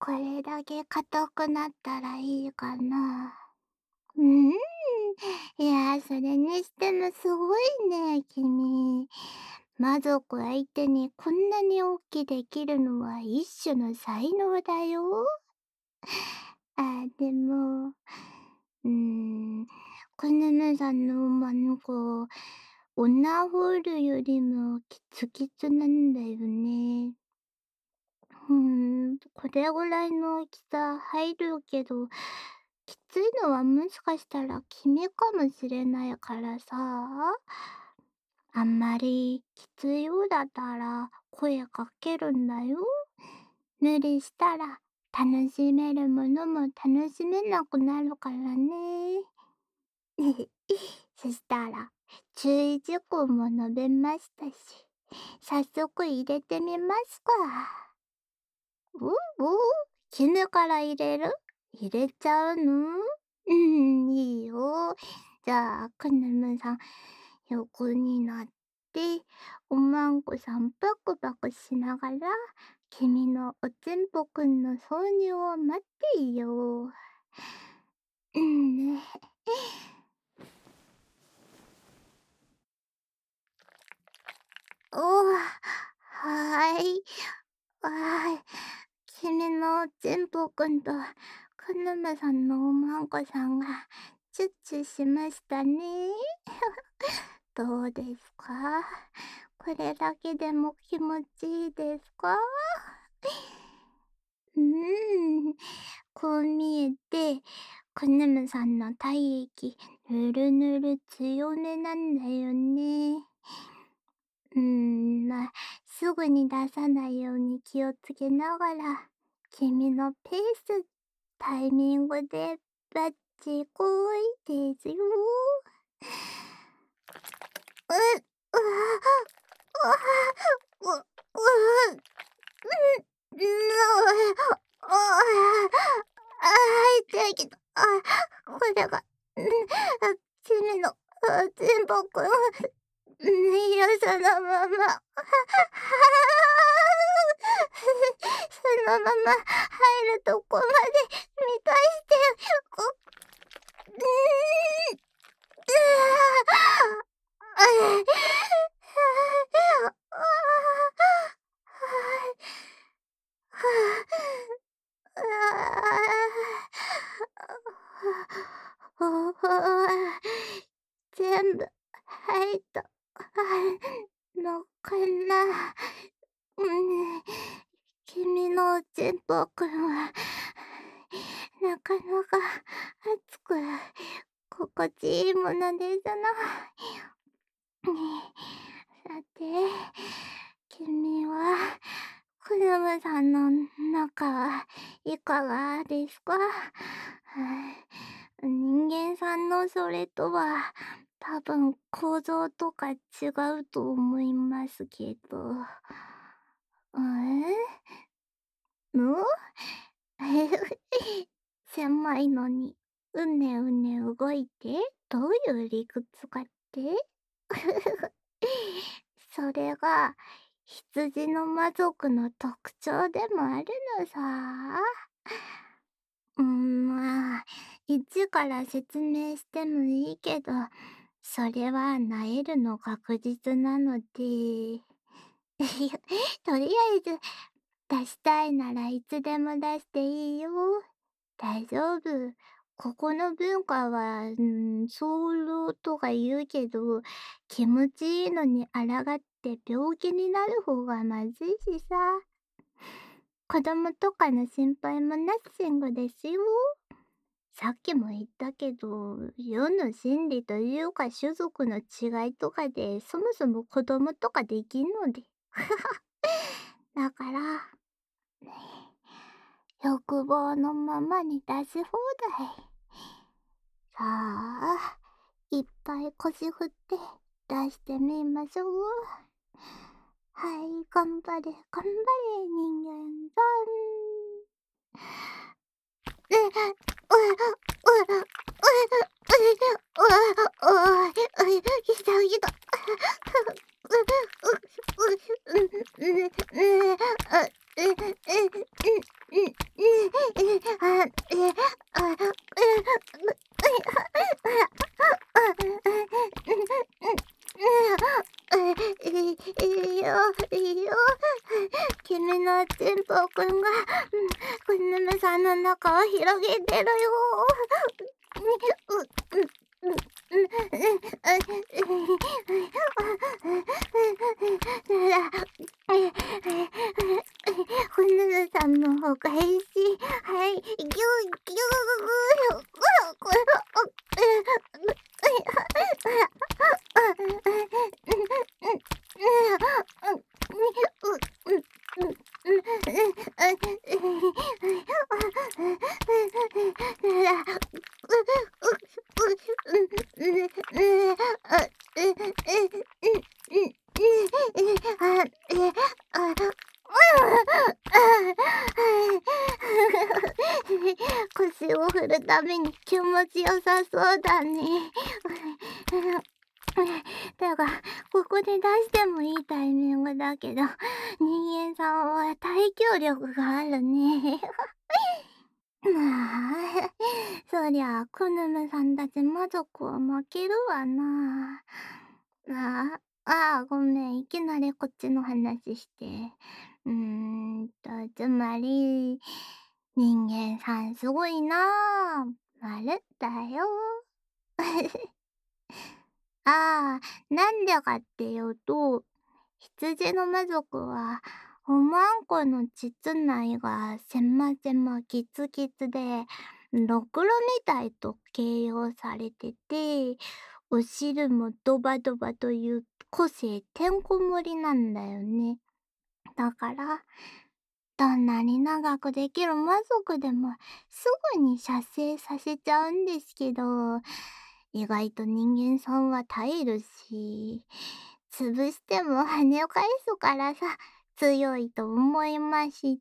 これだけ硬くなったらいいかな。うーん。いや、それにしてもすごいね、君。魔族相手にこんなに大きできるのは一種の才能だよ。でも、うーん、このむさんのなんか、女ホールよりもキツキツなんだよね。これぐらいの大きさ入るけど、きついのはもしかしたら君かもしれないからさ、あんまりきついようだったら声かけるんだよ。無理したら楽しめるものも楽しめなくなるからね。そしたら注意事項も述べましたし、早速入れてみますか。おお、絹から入れる？入れちゃうの？いいよ。じゃあ、くぬむさん、横になって、おまんこさんパクパクしながら、君のおちんぽくんの挿入を待っていよう。ね。はーい。君のおちんぽくんと、くぬむさんのおまんこさんが、チュッチュしましたね。どうですか？これだけでも気持ちいいですか？こう見えて、くぬむさんの体液、ぬるぬる強めなんだよね。まあ、すぐに出さないように気をつけながら、君のペース、タイミングでバッチコイですよ。う、うわ、うわ、う、う、うん、痛いけど、これが、君の、全部くん、いや、そのまま、そのまま入るとこまで満たして、こ、うーん、全部入ったのかな。君のおちんぽくんは、なかなか熱く、心地いいものですな。さて、君は、クラムさんの中はいかがですか？人間さんのそれとは、多分構造とか違うと思いますけど。む狭いのに、うねうね動いて、どういう理屈かって？それが、羊の魔族の特徴でもあるのさ。まあ、一から説明してもいいけど、それはなえるの確実なので。とりあえず、出したいならいつでも出していいよ。大丈夫。ここの文化は、早漏とか言うけど、気持ちいいのに抗って病気になる方がまずいしさ。子供とかの心配もナッシングですよ。さっきも言ったけど、世の真理というか種族の違いとかで、そもそも子供とかできんので。だから、欲望のままに出し放題。さあ、いっぱい腰振って出してみましょう。はい、頑張れ、頑張れ、人間さん。ひたひた。 ヌムさんの中を広げてるよ。ホヌムさんのお返し。はい、ギュギュ腰を振るために気持ちよさそうだね。だが、ここで出してもいいタイミングだけど、人間さんは耐久力があるね。まあ、そりゃ、クヌムさんたち魔族は負けるわな。ごめん、いきなりこっちの話して。つまり、人間さんすごいな。まるだよ。なんでかっていうと、羊の魔族は、おまんこの膣内が狭狭ギツギツで、ろくろみたいと形容されてて、お汁もドバドバという個性てんこ盛りなんだよね。だから、どんなに長くできる魔族でもすぐに射精させちゃうんですけど、意外と人間さんは耐えるし、潰しても跳ね返すからさ、強いと思いました。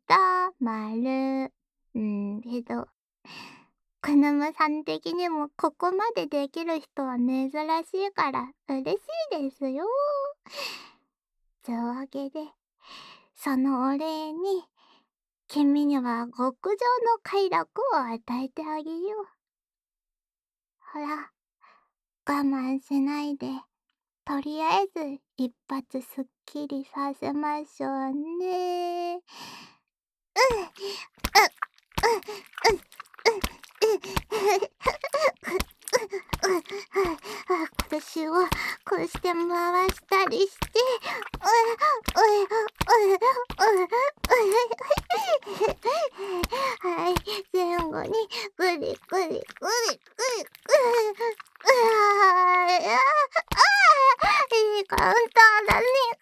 けど、クヌムさん的にもここまでできる人は珍しいから嬉しいですよ。というわけで、そのお礼に、君には極上の快楽を与えてあげよう。ほら、我慢しないで、とりあえず一発すっきりさせましょうね。うん、うん、うん、うん、腰をこうして回したりして、はい、前後にぐりぐりぐりぐりぐり。いいカウンターだね。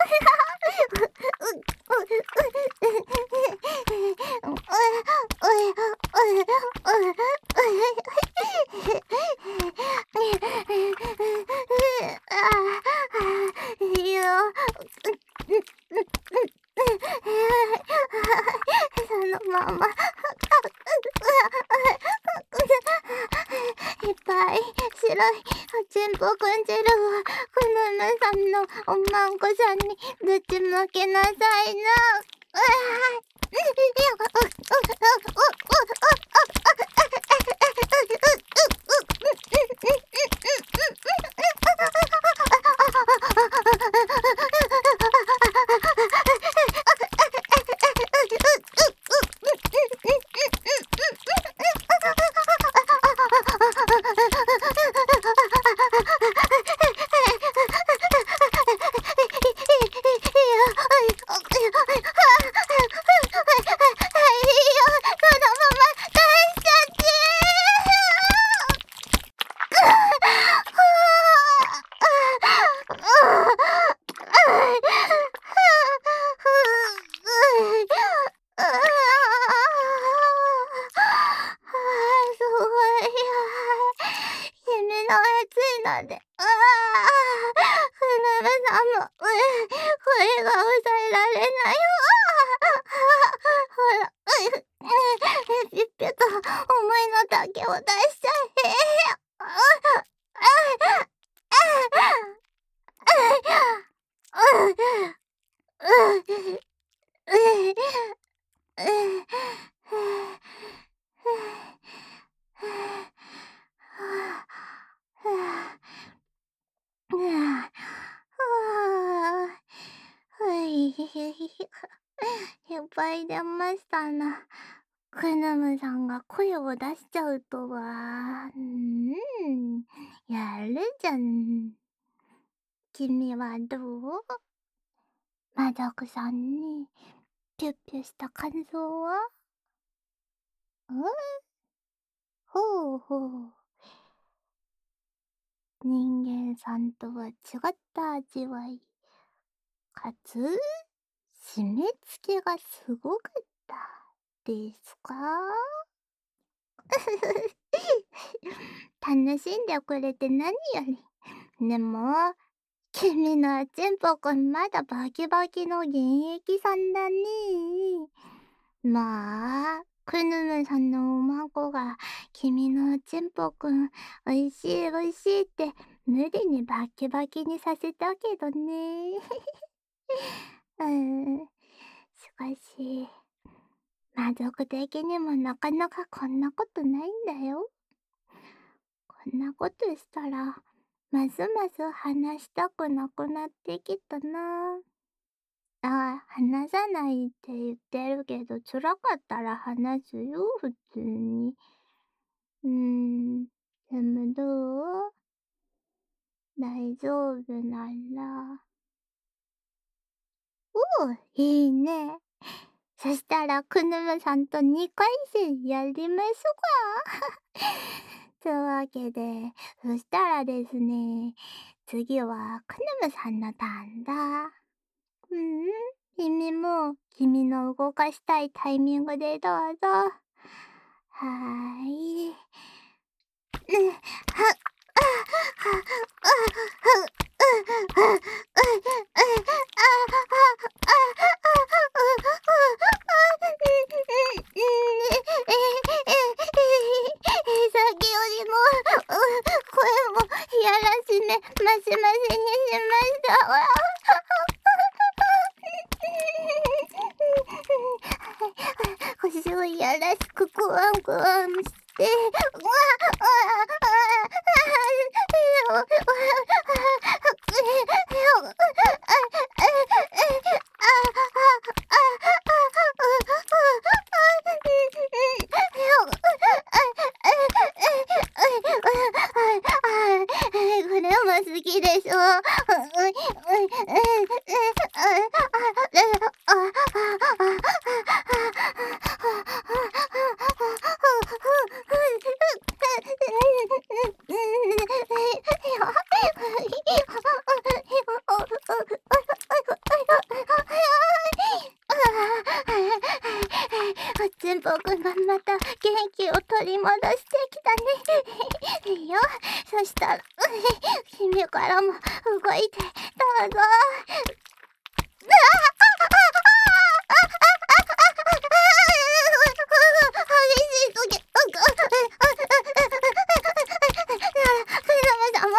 いいよ。そのまま。いっぱい白いちんぽくん汁をクヌムさんのおまんこさんにぶちまけなさいな。ので、クヌムさんも、声が抑えられない。ほら、ピッピと思いの丈を出しちゃいっぱい出ましたな。 クヌムさんが声を出しちゃうとは。やるじゃん。君はどう？マダクさんにピュッピュした感想は？ほうほう。人間さんとは違った味わい。かつ、締め付けがすごかったですか？楽しんでくれて何より。でも、君のチンポくんまだバキバキの現役さんだね。まあ、クヌムさんのお孫が君のチンポくんおいしいおいしいって無理にバキバキにさせたけどね。しかし、魔族的にもなかなかこんなことないんだよ。こんなことしたら、ますます話したくなくなってきたな。話さないって言ってるけど、辛かったら話すよ、普通に。でもどう？大丈夫なら。いいね。そしたら、クヌムさんと2回戦やりますか。というわけで、そしたらですね、次はクヌムさんのターンだ。君も君の動かしたいタイミングでどうぞ。はーい。さっきよりも声もやらしめマシマシにしました。腰をやらしくクワンクワンして、これも好きでしょ。チンポくんがまた元気を取り戻してきたね。いいよ。そしたら、君からも動いて、どうぞ。激しすぎ。クラムさんも、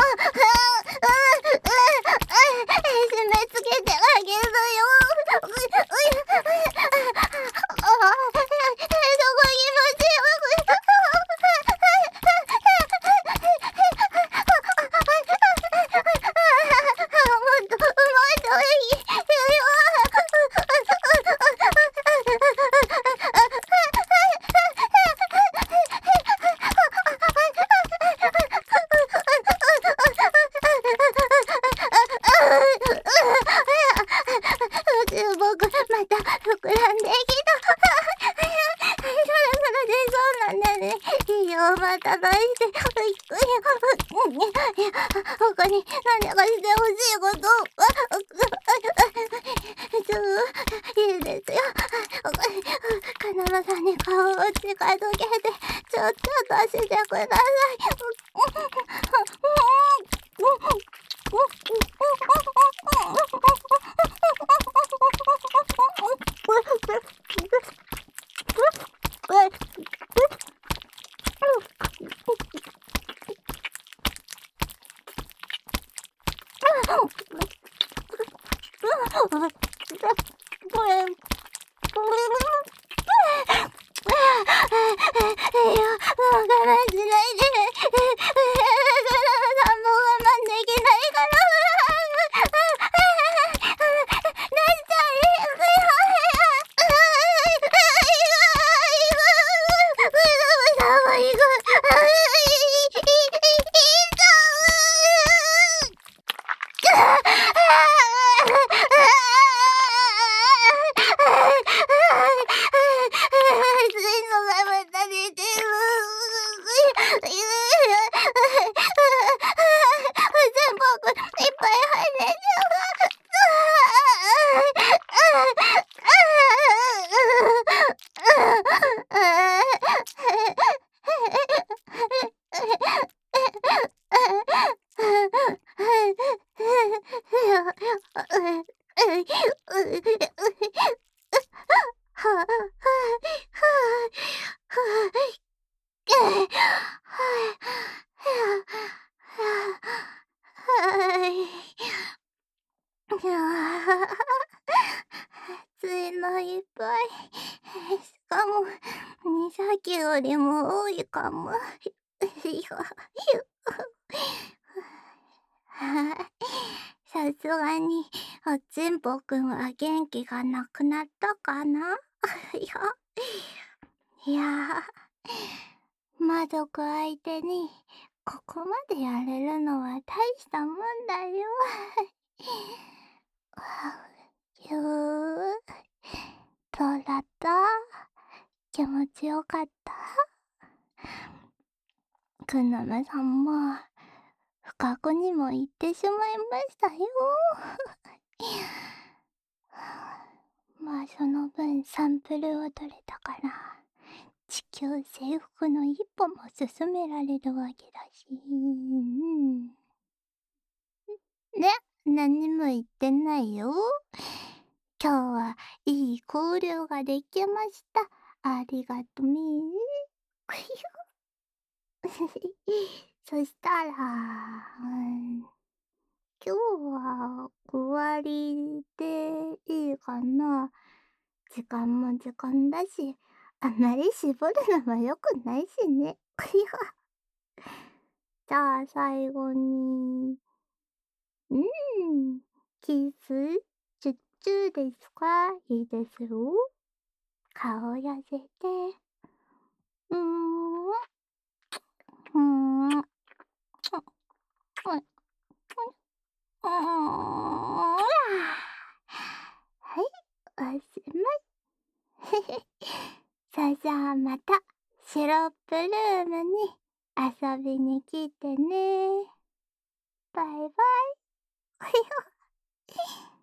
締め付けてあげるよ。僕また膨らんできた。そろそろ出そうなんだね。いいよ、また出して。他に何かしてほしいこと。いいですよ。カナマさんに顔を近づけて、ちょっとしてください。我慢しないで。 た寝てる。全部いっぱい入れて暑いのいっぱい。しかも、さっきよりも多いかも。さすがに、おちんぽくんは元気がなくなったかな。いや、魔族相手に、ここまでやれるのは大したもんだよ。ひゅー。どうだった？気持ちよかった？くんのまさんも、深くにも行ってしまいましたよ。まあその分サンプルを取れたから、地球征服の一歩も進められるわけだし。ね、何にも言ってないよ。今日はいい交流ができました。ありがとね。そしたら、今日は終わりでいいかな。時間も時間だし、あまり絞るのは良くないしね。じゃあ最後に、キス、チュッチュですか？いいですよ。顔を寄せて、うーん、うーん、うん、はい、おしまい。じゃあまた、シロップルームに遊びに来てね。バイバイ。